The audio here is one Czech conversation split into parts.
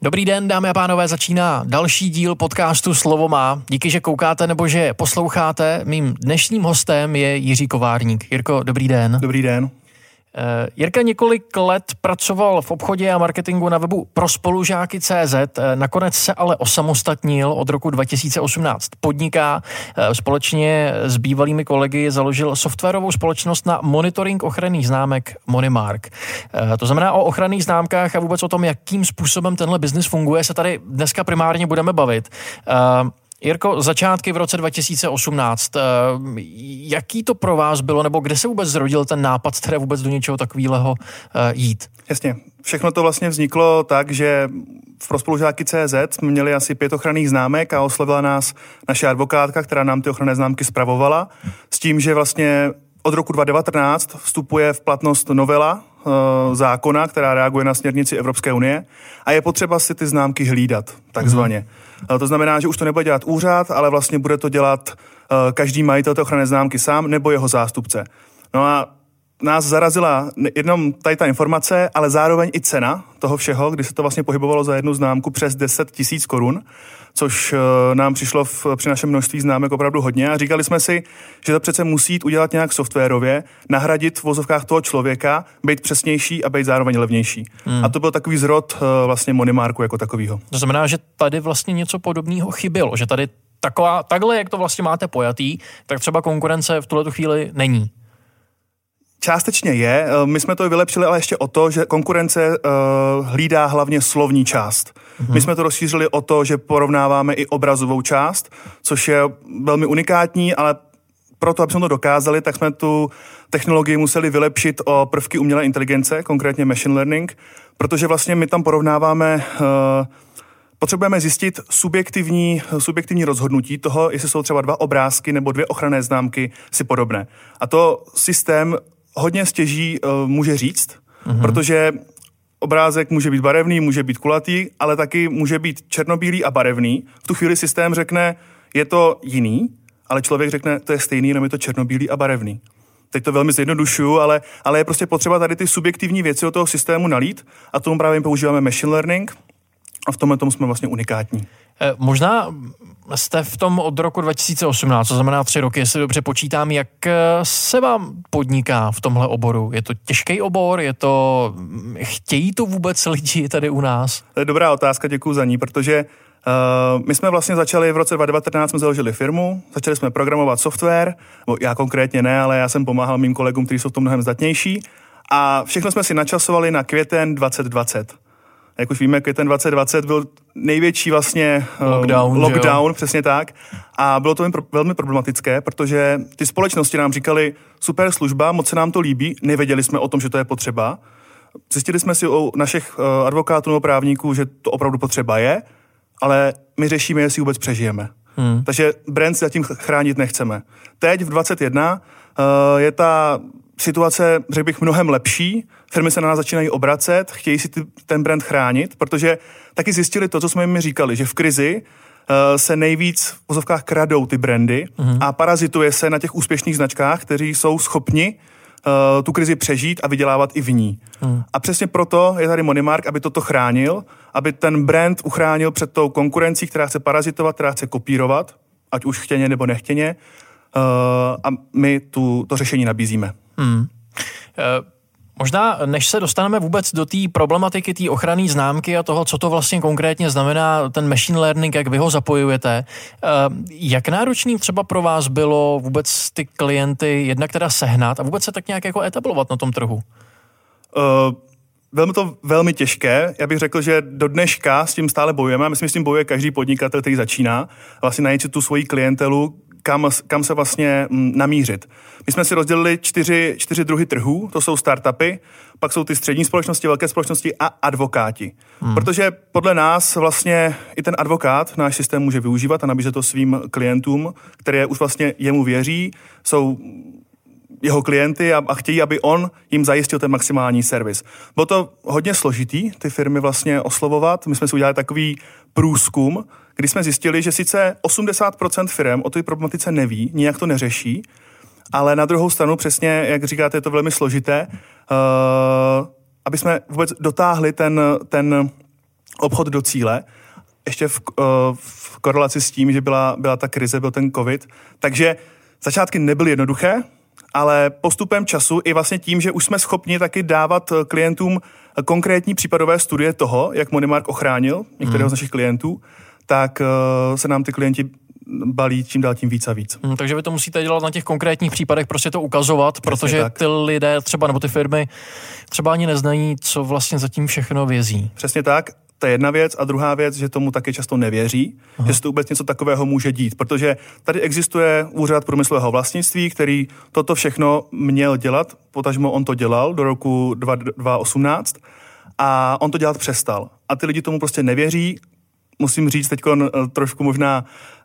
Dobrý den, dámy a pánové, začíná další díl podcastu Slovo má. Díky, že koukáte nebo že posloucháte. Mým dnešním hostem je Jiří Kovárník. Jirko, dobrý den. Dobrý den. Jirka několik let pracoval v obchodě a marketingu na webu prospolužáky.cz, nakonec se ale osamostatnil, od roku 2018 podniká, společně s bývalými kolegy založil softwarovou společnost na monitoring ochranných známek Monimark. To znamená, o ochranných známkách a vůbec o tom, jakým způsobem tenhle biznis funguje, se tady dneska primárně budeme bavit. Jirko, začátky v roce 2018, jaký to pro vás bylo, nebo kde se vůbec zrodil ten nápad, teda vůbec do něčeho takového jít? Jasně, všechno to vlastně vzniklo tak, že v prospolužáky.cz jsme měli asi 5 ochranných známek a oslovila nás naše advokátka, která nám ty ochranné známky spravovala, s tím, že vlastně od roku 2019 vstupuje v platnost novela zákona, která reaguje na směrnici Evropské unie a je potřeba si ty známky hlídat, takzvaně. To znamená, že už to nebude dělat úřad, ale vlastně bude to dělat každý majitel té ochranné známky sám nebo jeho zástupce. No a nás zarazila jenom tady ta informace, ale zároveň i cena toho všeho, kdy se to vlastně pohybovalo za jednu známku přes 10 000 korun, což nám přišlo při našem množství známek opravdu hodně a říkali jsme si, že to přece musí jít udělat nějak softwarově, nahradit v vozovkách toho člověka, být přesnější a být zároveň levnější. A to byl takový zrod vlastně Monimarku jako takovýho. To znamená, že tady vlastně něco podobného chybělo, že tady takhle, jak to vlastně máte pojatý, tak třeba konkurence v tuhletu chvíli není. Částečně je, my jsme to vylepšili, ale ještě o to, že konkurence hlídá hlavně slovní část. My jsme to rozšířili o to, že porovnáváme i obrazovou část, což je velmi unikátní, ale proto, aby jsme to dokázali, tak jsme tu technologii museli vylepšit o prvky umělé inteligence, konkrétně machine learning, protože vlastně my tam porovnáváme, potřebujeme zjistit subjektivní rozhodnutí toho, jestli jsou třeba 2 obrázky nebo 2 ochranné známky si podobné. A to systém hodně stěží může říct, protože obrázek může být barevný, může být kulatý, ale taky může být černobílý a barevný. V tu chvíli systém řekne, je to jiný, ale člověk řekne, to je stejný, jenom je to černobílý a barevný. Teď to velmi zjednodušuju, ale je prostě potřeba tady ty subjektivní věci do toho systému nalít a tomu právě používáme machine learning a v tomhle tomu jsme vlastně unikátní. Možná jste v tom od roku 2018, to znamená 3 roky, jestli dobře počítám, jak se vám podniká v tomhle oboru? Je to těžký obor? Chtějí to vůbec lidi tady u nás? To je dobrá otázka, děkuju za ní, protože my jsme vlastně začali v roce 2019, jsme založili firmu, začali jsme programovat software, já konkrétně ne, ale já jsem pomáhal mým kolegům, kteří jsou v tom mnohem zdatnější a všechno jsme si načasovali na květen 2020. Jak už víme, květen 2020 byl největší vlastně lockdown, přesně tak. A bylo to velmi problematické, protože ty společnosti nám říkali, super služba, moc se nám to líbí, nevěděli jsme o tom, že to je potřeba. Zjistili jsme si u našich advokátů nebo právníků, že to opravdu potřeba je, ale my řešíme, jestli vůbec přežijeme. Takže brand zatím chránit nechceme. Teď v 2021 je ta situace, řekl bych, mnohem lepší. Firmy se na nás začínají obracet, chtějí si ten brand chránit, protože taky zjistili to, co jsme jim říkali, že v krizi se nejvíc v vozovkách kradou ty brandy a parazituje se na těch úspěšných značkách, kteří jsou schopni tu krizi přežít a vydělávat i v ní. A přesně proto je tady Monimark, aby toto chránil, aby ten brand uchránil před tou konkurencí, která chce parazitovat, která chce kopírovat, ať už chtěně nebo nechtěně, a my to řešení nabízíme. Možná, než se dostaneme vůbec do té problematiky, té ochranné známky a toho, co to vlastně konkrétně znamená, ten machine learning, jak vy ho zapojujete, jak náročný třeba pro vás bylo vůbec ty klienty jednak teda sehnat a vůbec se tak nějak jako etablovat na tom trhu? Velmi těžké. Já bych řekl, že do dneška s tím stále bojujeme. Myslím, že s tím bojuje každý podnikatel, který začíná. Vlastně najít si tu svoji klientelu, kam se vlastně namířit. My jsme si rozdělili 4 druhy trhů, to jsou startupy, pak jsou ty střední společnosti, velké společnosti a advokáti. Protože podle nás vlastně i ten advokát náš systém může využívat a nabízet to svým klientům, které už vlastně jemu věří, jsou jeho klienty a chtějí, aby on jim zajistil ten maximální servis. Bylo to hodně složitý, ty firmy vlastně oslovovat. My jsme si udělali takový průzkum, kdy jsme zjistili, že sice 80% firm o té problematice neví, nijak to neřeší, ale na druhou stranu přesně, jak říkáte, je to velmi složité, aby jsme vůbec dotáhli ten obchod do cíle, ještě v korelaci s tím, že byla ta krize, byl ten covid. Takže začátky nebyly jednoduché, ale postupem času i vlastně tím, že už jsme schopni taky dávat klientům konkrétní případové studie toho, jak Monymark ochránil některého z našich klientů, tak se nám ty klienti balí čím dál tím víc a víc. Takže vy to musíte dělat na těch konkrétních případech, prostě to ukazovat, protože tak. Ty lidé třeba nebo ty firmy třeba ani neznají, co vlastně zatím všechno vězí. Přesně tak. To je jedna věc a druhá věc, že tomu taky často nevěří, že se to vůbec něco takového může dít, protože tady existuje úřad průmyslového vlastnictví, který toto všechno měl dělat, potažmo on to dělal do roku 2018 a on to dělat přestal. A ty lidi tomu prostě nevěří. Musím říct teď trošku možná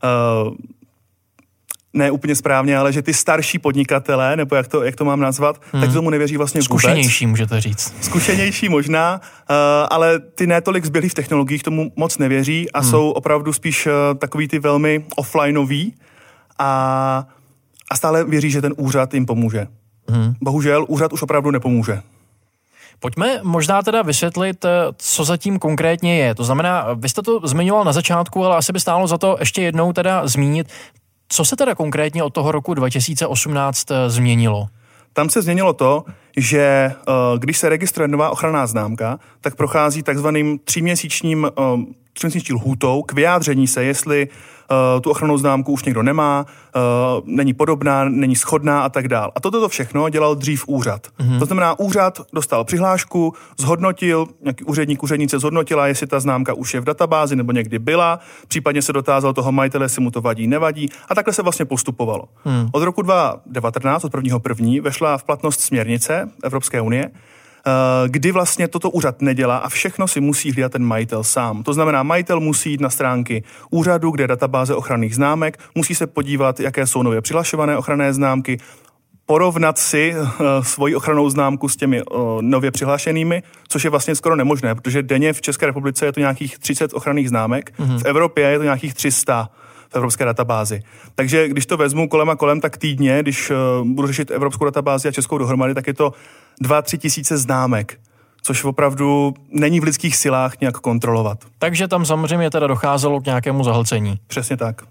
ne úplně správně, ale že ty starší podnikatelé, nebo jak to mám nazvat, tak tomu nevěří vlastně vůbec. Zkušenější můžete říct. Zkušenější možná, ale ty netolik zběhlí v technologiích tomu moc nevěří a jsou opravdu spíš takový ty velmi offlineový a stále věří, že ten úřad jim pomůže. Bohužel úřad už opravdu nepomůže. Pojďme možná teda vysvětlit, co zatím konkrétně je. To znamená, vy jste to zmiňoval na začátku, ale asi by stálo za to ještě jednou teda zmínit, co se teda konkrétně od toho roku 2018 změnilo? Tam se změnilo to, že když se registruje nová ochranná známka, tak prochází takzvaným tříměsíční lhůtou k vyjádření se, jestli tu ochrannou známku už někdo nemá, není podobná, není shodná a tak dál. A toto všechno dělal dřív úřad. To znamená, úřad dostal přihlášku, zhodnotil, nějaký úřednice zhodnotila, jestli ta známka už je v databázi nebo někdy byla, případně se dotázal toho majitele, jestli mu to vadí, nevadí a takhle se vlastně postupovalo. Od roku 2019, od 1.1. vešla v platnost směrnice Evropské unie, kdy vlastně toto úřad nedělá a všechno si musí hlídat ten majitel sám. To znamená, majitel musí jít na stránky úřadu, kde je databáze ochranných známek, musí se podívat, jaké jsou nově přihlašované ochranné známky, porovnat si svoji ochrannou známku s těmi nově přihlášenými, což je vlastně skoro nemožné, protože denně v České republice je to nějakých 30 ochranných známek, v Evropě je to nějakých 300 v evropské databázi. Takže když to vezmu kolem a kolem, tak týdně, když budu řešit evropskou databázi a českou dohromady, tak je to 2-3 tisíce známek, což opravdu není v lidských silách nějak kontrolovat. Takže tam samozřejmě teda docházelo k nějakému zahlcení. Přesně tak.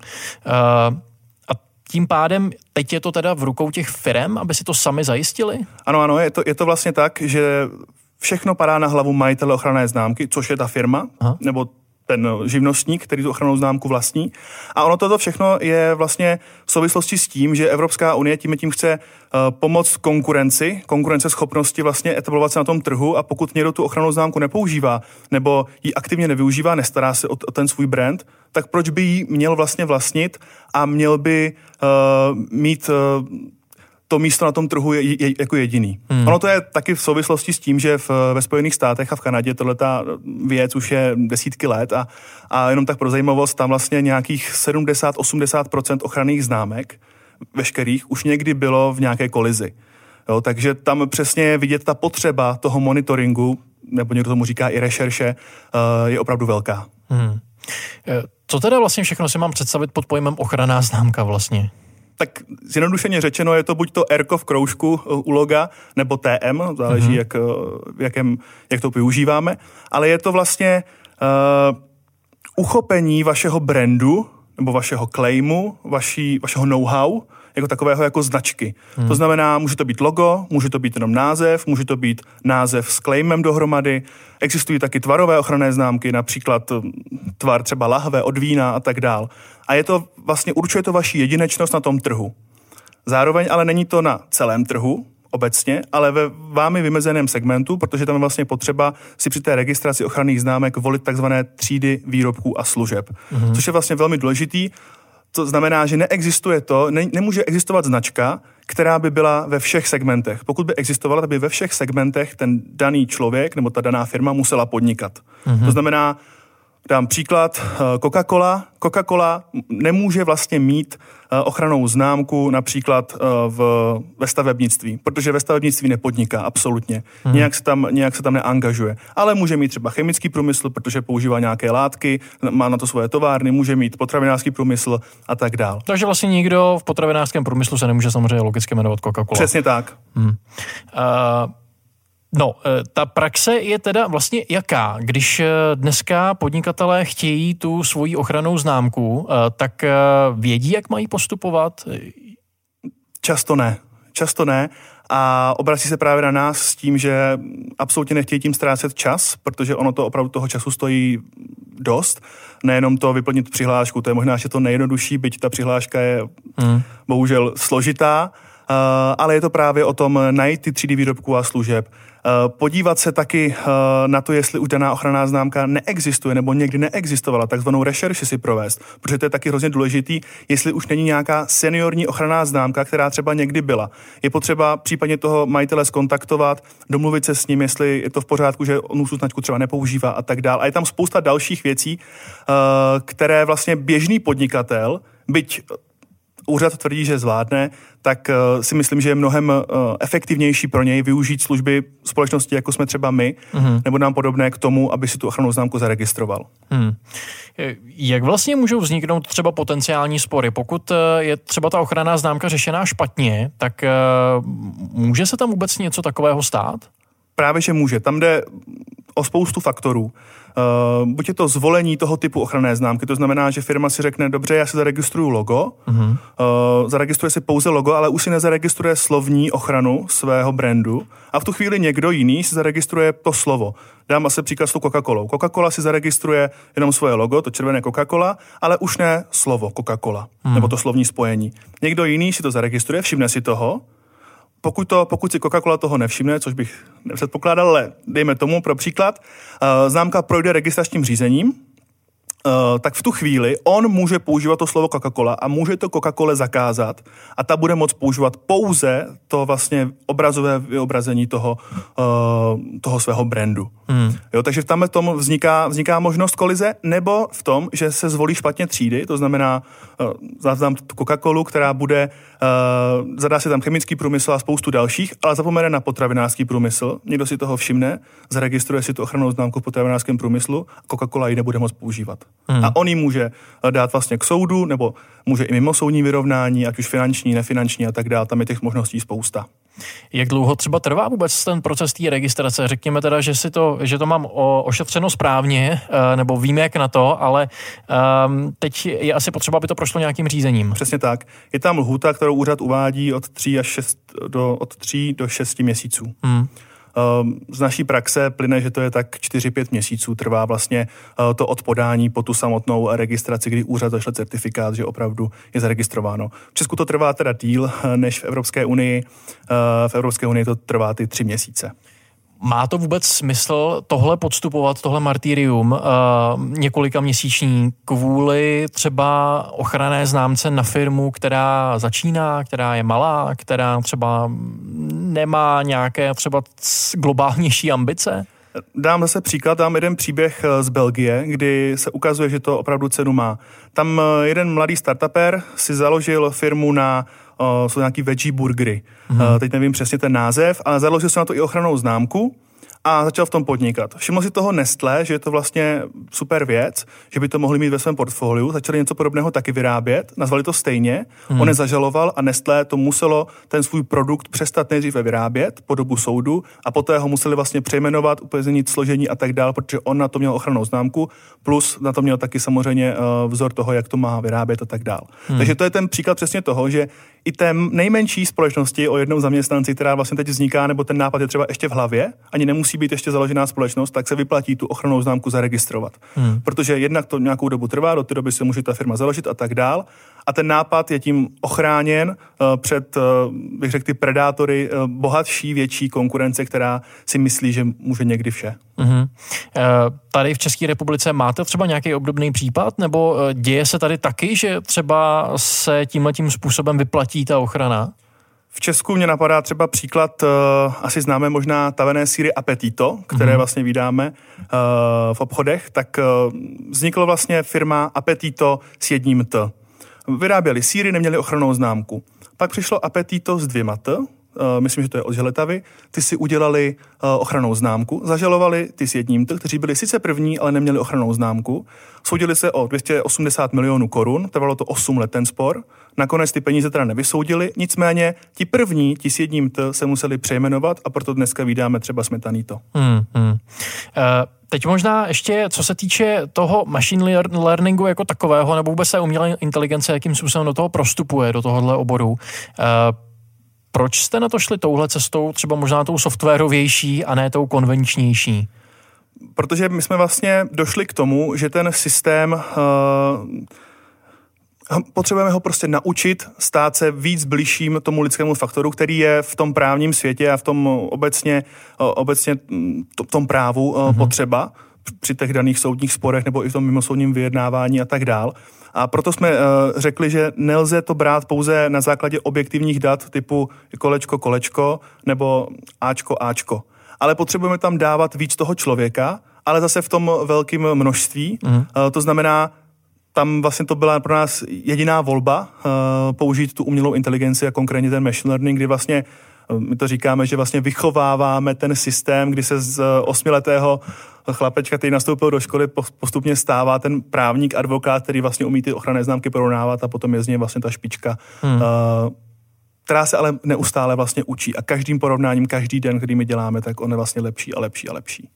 A tím pádem teď je to teda v rukou těch firem, aby si to sami zajistili? Ano, je to vlastně tak, že všechno padá na hlavu majitele ochranné známky, což je ta firma, nebo ten živnostník, který tu ochrannou známku vlastní. A ono toto všechno je vlastně v souvislosti s tím, že Evropská unie tím chce pomoct konkurenceschopnosti vlastně etablovat se na tom trhu a pokud někdo tu ochrannou známku nepoužívá nebo ji aktivně nevyužívá, nestará se o ten svůj brand, tak proč by ji měl vlastně vlastnit a měl by mít to místo na tom trhu je jako jediný. Ono to je taky v souvislosti s tím, že ve Spojených státech a v Kanadě tohleta věc už je desítky let a jenom tak pro zajímavost, tam vlastně nějakých 70-80% ochranných známek veškerých už někdy bylo v nějaké kolizi. Jo, takže tam přesně je vidět ta potřeba toho monitoringu, nebo někdo tomu říká i rešerše, je opravdu velká. Co teda vlastně všechno si mám představit pod pojmem ochranná známka vlastně? Tak zjednodušeně řečeno je to buď to R v kroužku u loga, nebo TM, záleží, jak to využíváme, ale je to vlastně uchopení vašeho brandu, nebo vašeho claimu, vašeho know-how, jako takového jako značky. To znamená, může to být logo, může to být jenom název, může to být název s claimem dohromady. Existují taky tvarové ochranné známky, například tvar třeba lahve od vína a tak dál. A je to vlastně určuje to vaši jedinečnost na tom trhu. Zároveň ale není to na celém trhu obecně, ale ve vámi vymezeném segmentu, protože tam je vlastně potřeba si při té registraci ochranných známek volit takzvané třídy výrobků a služeb. Což je vlastně velmi důležitý. To znamená, že neexistuje nemůže existovat značka, která by byla ve všech segmentech. Pokud by existovala, tak by ve všech segmentech ten daný člověk nebo ta daná firma musela podnikat. To znamená, dám příklad, Coca-Cola. Coca-Cola nemůže vlastně mít ochrannou známku například ve stavebnictví, protože ve stavebnictví nepodniká absolutně. Nějak se tam neangažuje. Ale může mít třeba chemický průmysl, protože používá nějaké látky, má na to svoje továrny, může mít potravinářský průmysl a tak dál. Takže vlastně nikdo v potravinářském průmyslu se nemůže samozřejmě logicky jmenovat Coca-Cola. Přesně tak. No, ta praxe je teda vlastně jaká? Když dneska podnikatelé chtějí tu svoji ochrannou známku, tak vědí, jak mají postupovat? Často ne a obrací se právě na nás s tím, že absolutně nechtějí tím ztrácet čas, protože ono to opravdu toho času stojí dost. Nejenom to vyplnit přihlášku, to je možná ještě to nejjednodušší, byť ta přihláška je bohužel složitá, ale je to právě o tom najít ty třídy výrobků a služeb. Podívat se taky na to, jestli už daná ochranná známka neexistuje nebo někdy neexistovala, takzvanou rešerši si provést, protože to je taky hrozně důležitý, jestli už není nějaká seniorní ochranná známka, která třeba někdy byla. Je potřeba případně toho majitele zkontaktovat, domluvit se s ním, jestli je to v pořádku, že on tu značku třeba nepoužívá a tak dál. A je tam spousta dalších věcí, které vlastně běžný podnikatel, byť úřad tvrdí, že zvládne, tak si myslím, že je mnohem efektivnější pro něj využít služby společnosti, jako jsme třeba my, nebo nám podobné k tomu, aby si tu ochrannou známku zaregistroval. Jak vlastně můžou vzniknout třeba potenciální spory? Pokud je třeba ta ochranná známka řešená špatně, tak může se tam vůbec něco takového stát? Právě, že může. Tam jde o spoustu faktorů. Buď je to zvolení toho typu ochranné známky, to znamená, že firma si řekne, dobře, já si zaregistruju logo, zaregistruje si pouze logo, ale už si nezaregistruje slovní ochranu svého brandu a v tu chvíli někdo jiný si zaregistruje to slovo. Dám asi příklad s tou Coca-Colou. Coca-Cola si zaregistruje jenom svoje logo, to červené Coca-Cola, ale už ne slovo Coca-Cola, nebo to slovní spojení. Někdo jiný si to zaregistruje, všimne si toho. Pokud si Coca-Cola toho nevšimne, což bych nepředpokládal, ale dejme tomu pro příklad, známka projde registračním řízením, tak v tu chvíli on může používat to slovo Coca-Cola a může to Coca-Cole zakázat a ta bude moct používat pouze to vlastně obrazové vyobrazení toho svého brandu. Jo, takže tam tomu vzniká možnost kolize, nebo v tom, že se zvolí špatně třídy, to znamená, zadám Coca-Colu, která bude, zadá si tam chemický průmysl a spoustu dalších, ale zapomene na potravinářský průmysl, někdo si toho všimne, zaregistruje si tu ochrannou známku v potravinářském průmyslu a Coca-Cola ji nebude moct používat. A on ji může dát vlastně k soudu, nebo může i mimo soudní vyrovnání, ať už finanční, nefinanční a tak dále, tam je těch možností spousta. Jak dlouho třeba trvá vůbec ten proces té registrace? Řekněme teda, že to mám ošetřeno správně, nebo vím jak na to, ale teď je asi potřeba, aby to prošlo nějakým řízením. Přesně tak. Je tam lhůta, kterou úřad uvádí od 3 do 6 měsíců. Z naší praxe plyne, že to je tak 4-5 měsíců trvá vlastně to od podání po tu samotnou registraci, kdy úřad zašle certifikát, že opravdu je zaregistrováno. V Česku to trvá teda díl než v Evropské unii. V Evropské unii to trvá ty 3 měsíce. Má to vůbec smysl tohle podstupovat, tohle martyrium několika měsíční kvůli třeba ochranné známce na firmu, která začíná, která je malá, která třeba nemá nějaké třeba globálnější ambice? Dám zase příklad, dám jeden příběh z Belgie, kdy se ukazuje, že to opravdu cenu má. Tam jeden mladý startuper si založil firmu jsou nějaký veggie burgery. Teď nevím přesně ten název, ale založil si na to i ochrannou známku a začal v tom podnikat. Všiml si toho Nestlé, že je to vlastně super věc, že by to mohli mít ve svém portfoliu, začali něco podobného taky vyrábět, nazvali to stejně, on nezažaloval a Nestlé to muselo ten svůj produkt přestat nejdříve vyrábět po dobu soudu a poté ho museli vlastně přejmenovat, úplně změnit složení a tak dál, protože on na to měl ochrannou známku, plus na to měl taky samozřejmě vzor toho, jak to má vyrábět a tak dál. Takže to je ten příklad přesně toho, že i té nejmenší společnosti o jednom zaměstnanci, která vlastně teď vzniká, nebo ten nápad je třeba ještě v hlavě, ani nemusí být ještě založená společnost, tak se vyplatí tu ochrannou známku zaregistrovat. Protože jednak to nějakou dobu trvá, do té doby se může ta firma založit a tak dál. A ten nápad je tím ochráněn před, bych řekl, ty predátory, bohatší, větší konkurence, která si myslí, že může někdy vše. Tady v České republice máte třeba nějaký obdobný případ, nebo děje se tady taky, že třeba se tímhletím způsobem vyplatí ta ochrana? V Česku mě napadá třeba příklad, asi známe možná tavené sýry Appetito, které vlastně vydáme v obchodech, tak vznikla vlastně firma Appetito s jedním T. Vyráběli sýry, neměli ochrannou známku. Pak přišlo Appetito s 2 T, myslím, že to je od Želetavy, ty si udělali ochrannou známku, zažalovali ty s jedním T, kteří byli sice první, ale neměli ochrannou známku, soudili se o 280 milionů korun, trvalo to 8 let ten spor, nakonec ty peníze teda nevysoudili, nicméně ti první, ti s jedním T, se museli přejmenovat a proto dneska vídáme třeba Smetaný-to. Teď možná ještě, co se týče toho machine learningu jako takového, nebo vůbec se umělé inteligence, jakým způsobem do toho prostupuje, do tohohle oboru. Proč jste na to šli touhle cestou, třeba možná tou softwarovější a ne tou konvenčnější? Protože my jsme vlastně došli k tomu, že ten systém potřebujeme ho prostě naučit stát se víc bližším tomu lidskému faktoru, který je v tom právním světě a v tom obecně v tom právu potřeba při těch daných soudních sporech nebo i v tom mimosoudním vyjednávání a tak dál. A proto jsme řekli, že nelze to brát pouze na základě objektivních dat typu kolečko nebo áčko. Ale potřebujeme tam dávat víc toho člověka, ale zase v tom velkém množství. To znamená, tam vlastně to byla pro nás jediná volba použít tu umělou inteligenci a konkrétně ten machine learning, kdy vlastně my to říkáme, že vlastně vychováváme ten systém, kdy se z 8letého chlapečka, který nastoupil do školy, postupně stává ten právník, advokát, který vlastně umí ty ochranné známky porovnávat a potom je z něj vlastně ta špička, která se ale neustále vlastně učí a každým porovnáním, každý den, který my děláme, tak on je vlastně lepší a lepší a lepší.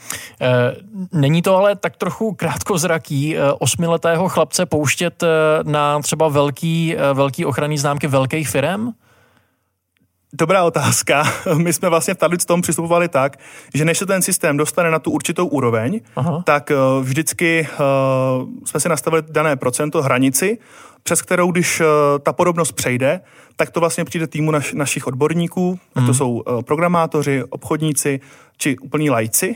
Není to ale tak trochu krátkozraký 8letého chlapce pouštět na třeba velký ochranný známky velkých firem? Dobrá otázka. My jsme vlastně tady s tom přistupovali tak, že než se ten systém dostane na tu určitou úroveň, tak vždycky jsme si nastavili dané procento, hranici, přes kterou, když ta podobnost přejde, tak to vlastně přijde týmu našich odborníků, ať to jsou programátoři, obchodníci či úplní lajci,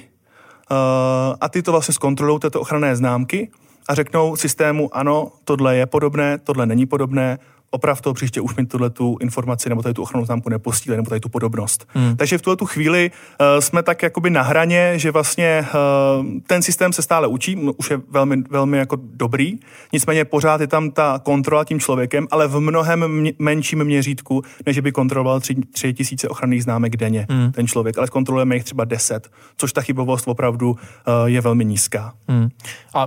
a ty to vlastně zkontrolují této ochranné známky a řeknou systému, ano, tohle je podobné, tohle není podobné, oprav to, příště už mi tu informaci nebo tady tu ochrannou známku neposílej, nebo tady tu podobnost. Takže v tu chvíli jsme tak jakoby na hraně, že vlastně ten systém se stále učí, už je velmi, velmi jako dobrý, nicméně pořád je tam ta kontrola tím člověkem, ale v mnohem menším měřítku, než by kontroloval 3000 ochranných známek denně ten člověk, ale kontrolujeme jich třeba 10, což ta chybovost opravdu je velmi nízká. A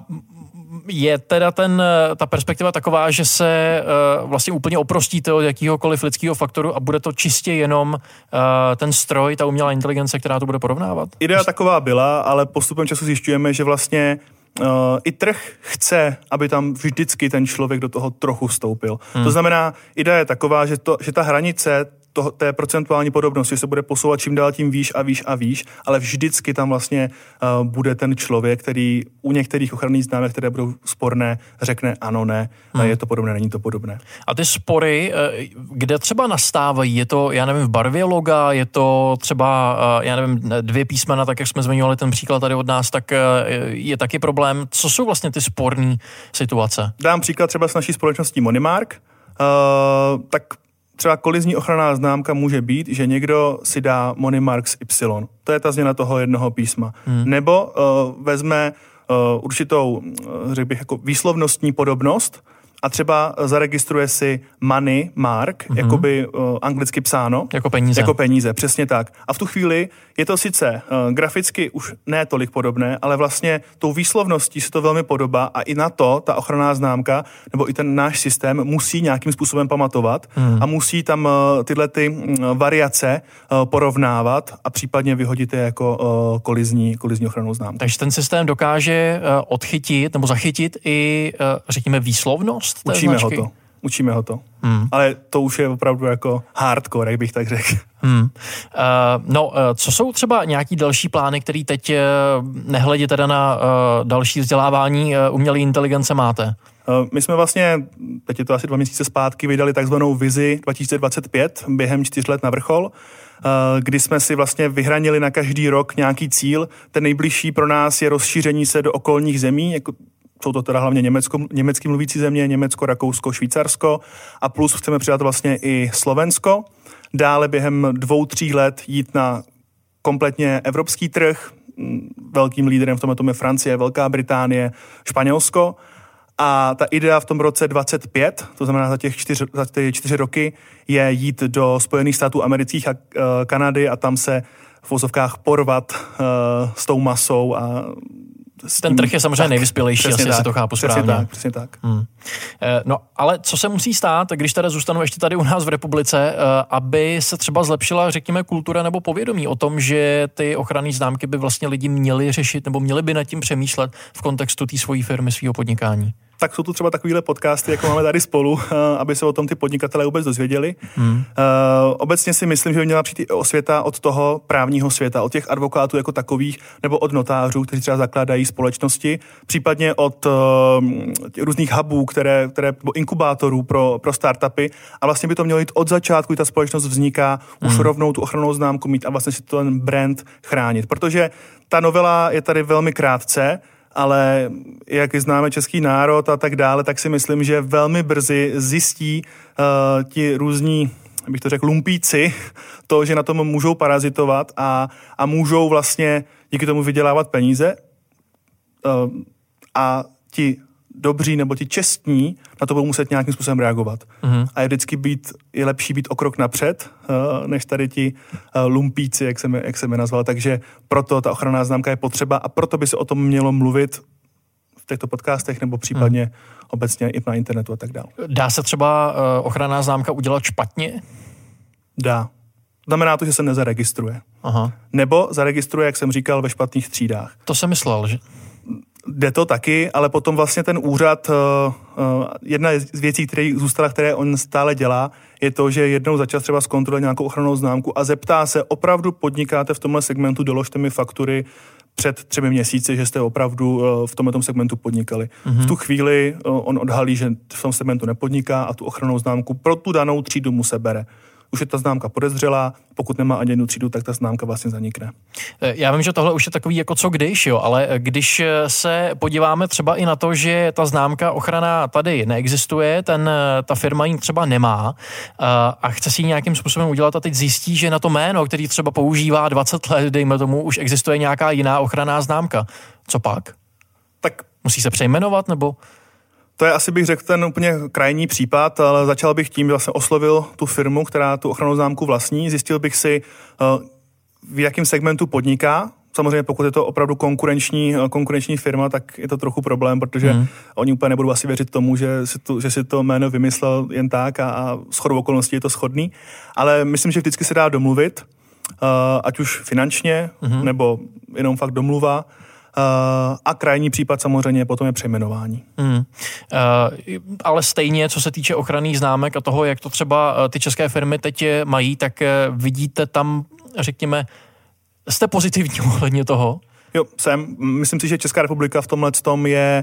je teda ta perspektiva taková, že se vlastně úplně oprostíte od jakýhokoliv lidského faktoru a bude to čistě jenom ten stroj, ta umělá inteligence, která to bude porovnávat? Idea taková byla, ale postupem času zjišťujeme, že vlastně i trh chce, aby tam vždycky ten člověk do toho trochu vstoupil. To znamená, idea je taková, že ta hranice té procentuální podobnosti se bude posouvat čím dál tím výš a výš a výš, ale vždycky tam vlastně bude ten člověk, který u některých ochranných známek, které budou sporné, řekne ano, ne, je to podobné, není to podobné. A ty spory, kde třeba nastávají? Je to, já nevím, v barvě loga, je to třeba, já nevím, 2 písmena, tak jak jsme zmiňovali ten příklad tady od nás, tak je taky problém. Co jsou vlastně ty sporné situace? Dám příklad třeba s naší společností Monimark, tak třeba kolizní ochranná známka může být, že někdo si dá Monimarks Y. To je ta změna toho jednoho písma. Nebo vezme určitou, řekl bych, jako výslovnostní podobnost a třeba zaregistruje si money mark, jakoby anglicky psáno. Jako peníze, přesně tak. A v tu chvíli je to sice graficky už ne tolik podobné, ale vlastně tou výslovností se to velmi podobá a i na to ta ochranná známka nebo i ten náš systém musí nějakým způsobem pamatovat a musí tam tyhle ty variace porovnávat a případně vyhodit je jako kolizní ochrannou známku. Takže ten systém dokáže odchytit nebo zachytit i, řekněme, výslovnost? Učíme ho to. Ale to už je opravdu jako hardcore, jak bych tak řekl. Co jsou třeba nějaký další plány, který teď nehledě teda na další vzdělávání umělé inteligence máte? My jsme vlastně, teď je to asi 2 měsíce zpátky, vydali takzvanou vizi 2025 během 4 let na vrchol, kdy jsme si vlastně vyhranili na každý rok nějaký cíl. Ten nejbližší pro nás je rozšíření se do okolních zemí, jako jsou to teda hlavně německy mluvící země, Německo, Rakousko, Švýcarsko a plus chceme přidat vlastně i Slovensko. Dále během 2-3 let jít na kompletně evropský trh. Velkým lídrem v tomhle je Francie, Velká Británie, Španělsko. A ta idea v tom roce 25, to znamená za ty 4 roky, je jít do Spojených států amerických a Kanady a tam se v vozovkách porvat s tou masou a ten trh je samozřejmě nejvyspělejší, asi si to chápu správně. Přesně tak. No, ale co se musí stát, když teda zůstanu ještě tady u nás v republice, aby se třeba zlepšila, řekněme, kultura nebo povědomí o tom, že ty ochranné známky by vlastně lidi měli řešit nebo měli by nad tím přemýšlet v kontextu té svojí firmy, svého podnikání? Tak jsou tu třeba takovýhle podcasty, jako máme tady spolu, aby se o tom ty podnikatelé vůbec dozvěděli. Obecně si myslím, že by měla přijít i osvěta od toho právního světa, od těch advokátů jako takových, nebo od notářů, kteří třeba zakládají společnosti, případně od různých hubů, nebo inkubátorů pro startupy. A vlastně by to mělo jít od začátku, kdy ta společnost vzniká, už rovnou tu ochrannou známku mít a vlastně si ten brand chránit. Protože ta novela je tady velmi krátce, ale jak známe český národ a tak dále, tak si myslím, že velmi brzy zjistí ti různí, bych to řekl, lumpíci, to, že na tom můžou parazitovat a můžou vlastně díky tomu vydělávat peníze a dobří nebo ti čestní na to budou muset nějakým způsobem reagovat. A je vždycky je lepší být o krok napřed, než tady ti lumpíci, jak jsem je nazval. Takže proto ta ochranná známka je potřeba a proto by se o tom mělo mluvit v těchto podcastech nebo případně obecně i na internetu a tak dále. Dá se třeba ochranná známka udělat špatně? Dá. Znamená to, že se nezaregistruje. Aha. Nebo zaregistruje, jak jsem říkal, ve špatných třídách. To jsem myslel, že... Jde to taky, ale potom vlastně ten úřad, jedna z věcí, které on stále dělá, je to, že jednou za čas třeba zkontroluje nějakou ochrannou známku a zeptá se, opravdu podnikáte v tomhle segmentu, doložte mi faktury před 3 měsíci, že jste opravdu v tomhle segmentu podnikali. V tu chvíli on odhalí, že v tom segmentu nepodniká a tu ochrannou známku pro tu danou třídu mu se bere. Už je ta známka podezřelá, pokud nemá ani jednu třídu, tak ta známka vlastně zanikne. Já vím, že tohle už je takový jako co když, jo, ale když se podíváme třeba i na to, že ta známka ochranná tady neexistuje, ta firma ji třeba nemá a chce si ji nějakým způsobem udělat a teď zjistí, že na to jméno, který třeba používá 20 let, dejme tomu, už existuje nějaká jiná ochranná známka. Co pak? Tak musí se přejmenovat, nebo... To je asi, bych řekl, ten úplně krajní případ, ale začal bych tím, že vlastně oslovil tu firmu, která tu ochrannou známku vlastní, zjistil bych si, v jakém segmentu podniká. Samozřejmě pokud je to opravdu konkurenční firma, tak je to trochu problém, protože oni úplně nebudou asi věřit tomu, že si to jméno vymyslel jen tak a shodou okolností je to shodný. Ale myslím, že vždycky se dá domluvit, ať už finančně, nebo jenom fakt domluva. A krajní případ samozřejmě potom je přejmenování. Ale stejně, co se týče ochranných známek a toho, jak to třeba ty české firmy teď mají, tak vidíte tam, řekněme, jste pozitivní ohledně toho? Jo, jsem. Myslím si, že Česká republika v tomhletom je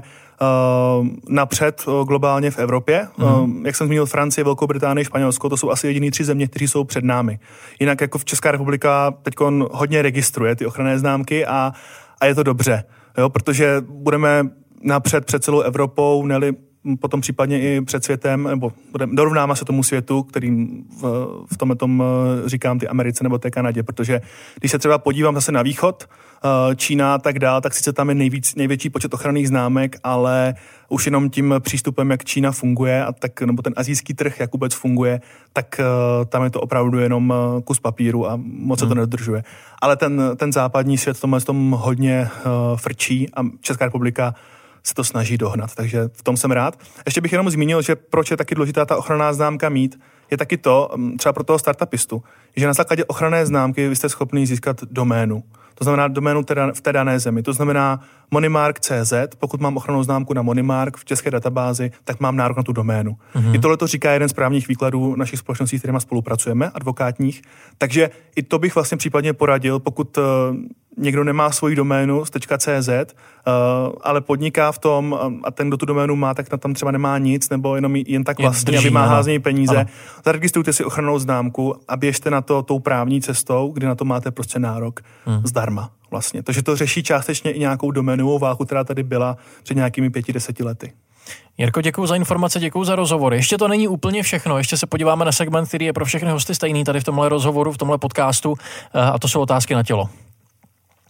napřed globálně v Evropě. Jak jsem zmínil, Francie, Velkou Británii, Španělsko, to jsou asi jediný 3 země, kteří jsou před námi. Jinak jako v Česká republika teď hodně registruje ty ochranné známky a je to dobře, jo, protože budeme napřed před celou Evropou, neli potom případně i před světem, nebo dorovnáme se tomu světu, kterým v tomhletom říkám ty Americe nebo té Kanadě, protože když se třeba podívám zase na východ, Čína a tak dál, tak sice tam je největší počet ochranných známek, ale už jenom tím přístupem, jak Čína funguje, nebo ten asijský trh, jak vůbec funguje, tak tam je to opravdu jenom kus papíru a moc se to nedodržuje. Ale ten západní svět v tom hodně frčí a Česká republika se to snaží dohnat, takže v tom jsem rád. Ještě bych jenom zmínil, že proč je taky důležitá ta ochranná známka mít, je taky to, třeba pro toho startupistu, že na základě ochranné známky vy jste schopný získat doménu. To znamená doménu v té dané zemi. To znamená Moneymark.cz, pokud mám ochrannou známku na Moneymark v české databázi, tak mám nárok na tu doménu. I tohle to říká jeden z právních výkladů našich společností, s kterými spolupracujeme, advokátních. Takže i to bych vlastně případně poradil, pokud někdo nemá svoji doménu .cz, ale podniká v tom a ten, kdo tu doménu má, tak tam třeba nemá nic, nebo jenom jen tak vlastně a vymáhá z něj peníze. Ano. Zaregistrujte si ochrannou známku a běžte na to tou právní cestou, kdy na to máte prostě nárok zdarma vlastně. Takže to řeší částečně i nějakou doménovou válku, která tady byla před nějakými 5-10 lety. Jirko, děkuji za informace, děkuji za rozhovor. Ještě to není úplně všechno, ještě se podíváme na segment, který je pro všechny hosty stejný tady v tomhle rozhovoru, v tomhle podcastu, a to jsou otázky na tělo.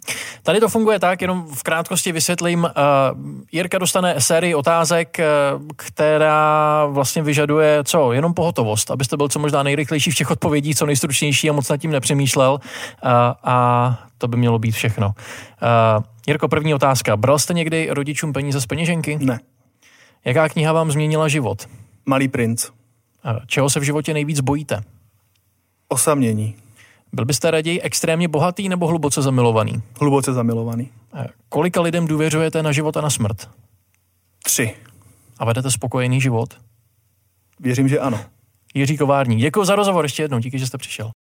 Tady to funguje tak, jenom v krátkosti vysvětlím. Jirka dostane sérii otázek, která vlastně vyžaduje jenom pohotovost, abyste byl co možná nejrychlejší v těch odpovědích, co nejstručnější a moc nad tím nepřemýšlel. A to by mělo být všechno. Jirko, první otázka. Bral jste někdy rodičům peníze z peněženky? Ne. Jaká kniha vám změnila život? Malý princ. Čeho se v životě nejvíc bojíte? Osamění. Byl byste raději extrémně bohatý nebo hluboce zamilovaný? Hluboce zamilovaný. Kolika lidem důvěřujete na život a na smrt? 3. A vedete spokojený život? Věřím, že ano. Jiří Kovárník. Děkuji za rozhovor ještě jednou, díky, že jste přišel.